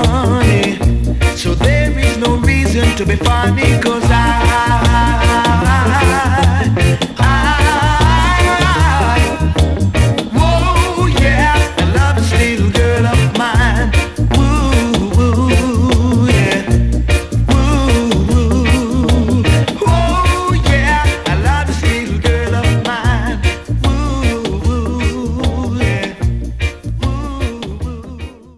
honey. So there is no reason to be funny, 'cause whoa, yeah, I love this little girl of mine. Woo, woo, yeah. Woo, woo. Oh, yeah, I love this little girl of mine. Woo, woo, yeah. Woo, woo.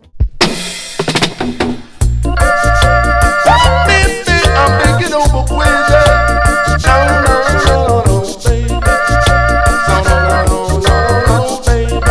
Baby, I'm making over crazy. No, no, no, no, baby. No, no, no, no, no, baby.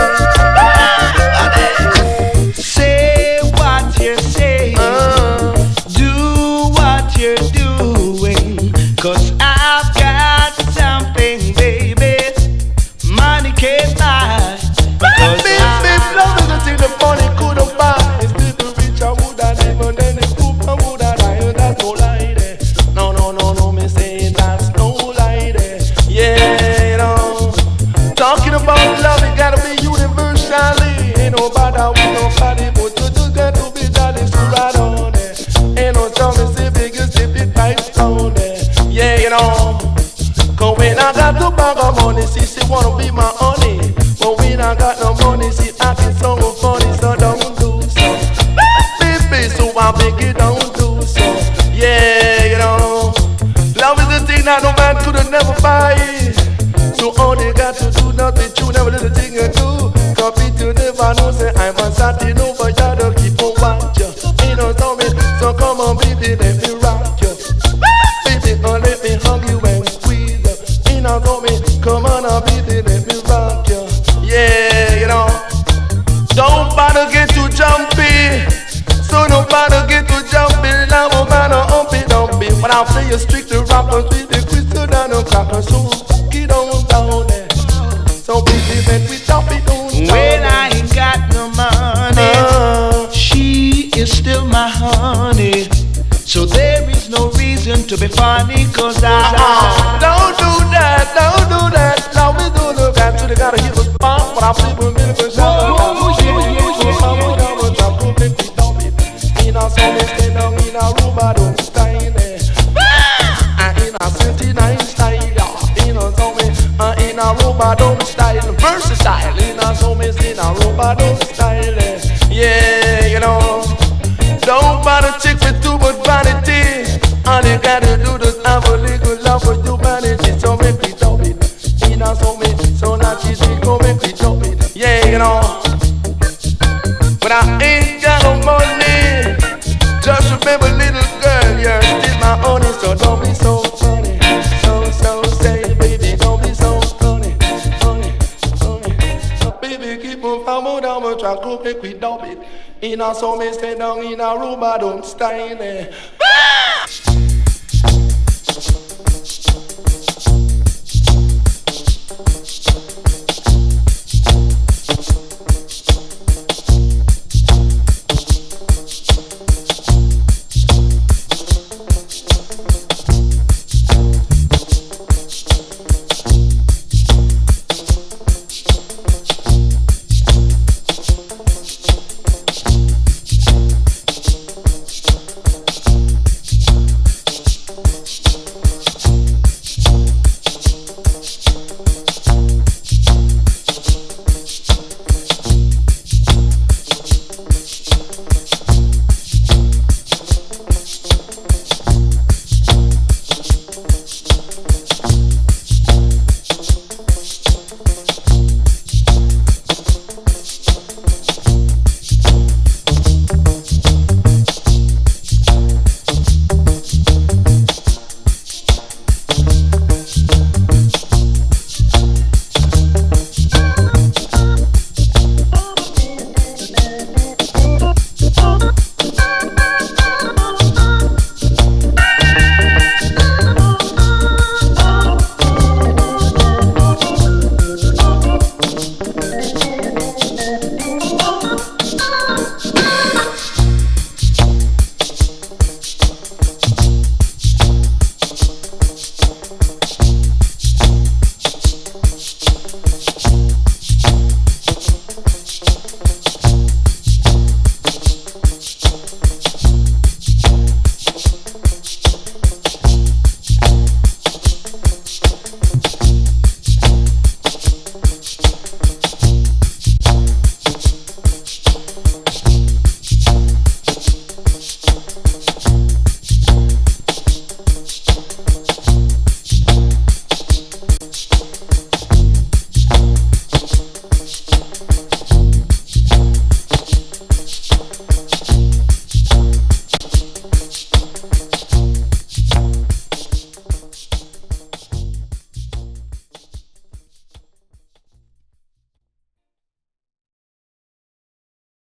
Say what you're saying, do what you're doing, 'cause I've got something, baby, money can't buy. 'Cause Baby, love is the thing the money couldn't buy. It's little rich, I would have never done it. Poop, I would have died. That's no lie there. No, no, no, no, me say that's no lie there. Yeah, you know. Talking about love, it gotta be universally. Ain't nobody with nobody, but you just got to be daddy, so right on there. Ain't no time to say biggest if it pipes down there. Yeah, you know. 'Cause when I got the bag of money, she wanna be my honey. But when I got no money, she acting so funny, so don't do so. Baby, so I beg you don't do so. Yeah, you know. Love is the thing that no man could've never buy it. So all they got to do nothing, you never let the thing you do. Copy to never know, say I'm a satin over you, to keep on watch you. You know, so come on, baby, let me rock you. Baby, oh, let me hug you and squeeze you. You know, come on, baby, let me rock you. Yeah, you know. Don't bother get too jumpy. So nobody get too jumpy. Now I'm gonna humpy dumpy. But I'll play a strict rocker with the crystal down the cracker. So get on down there. So baby, let me dump it on down when there. I ain't got no money, she is still my honey. So there is no reason to be funny, 'cause Don't do that, don't do that. Now we do the got to the gotta hit the spot. But I flip a minute for sure. In a song, stand down in a Rubado style. In a 79 style. In a song, in a Rubado style. Versatile. In a song, in a Rubado style. Yeah, you know. Don't bother chick with too much vanity. All you gotta do is have a little love for humanity. So make me dump it. In a so that she's go make me dump it. Yeah, you know. But I ain't got no money. Just remember, little girl, you're still my honey. So don't be so funny. So say, baby, don't be so funny. Funny. Baby, keep on foul down, but try to make me dump it. In a so me stay down in a room, I don't style.